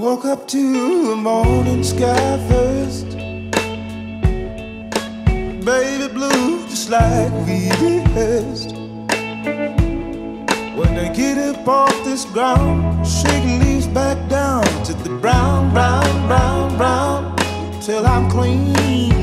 woke up to the morning sky first. Baby blue, just like we rehearsed. When they get up off this ground, shaking leaves back down to the brown, brown, brown, brown, till I'm clean.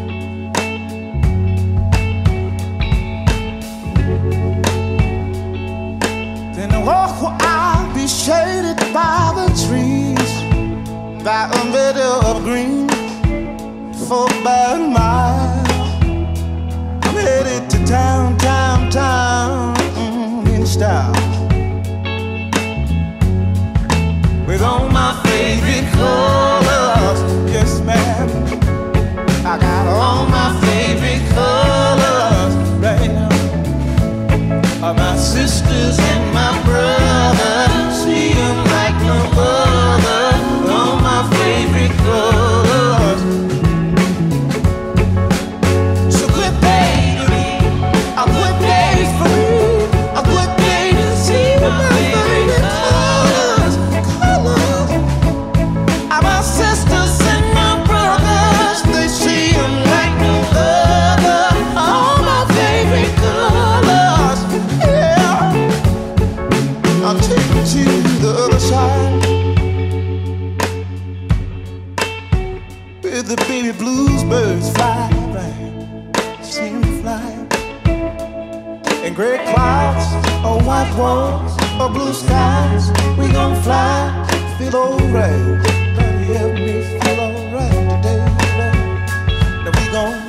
Then I walk where I'll be shaded by the trees, by a meadow of green, for about a mile. I'm headed to town, town, town, in style, with all my favorite colors. Yes, ma'am, I got all my favorite colors right now. My sisters and my brothers, see them like no other. All my favorite colors. So good day to me, a good day for me, a good day to see my favorite colors. My sisters and my brothers, they see them like no other. All my favorite colors. I'll take you to the other side, where the baby blues birds fly, right? See them fly. And gray clouds, or white walls, or blue skies, we gon' fly, feel alright. Help me feel alright today, Lord. Now we gon'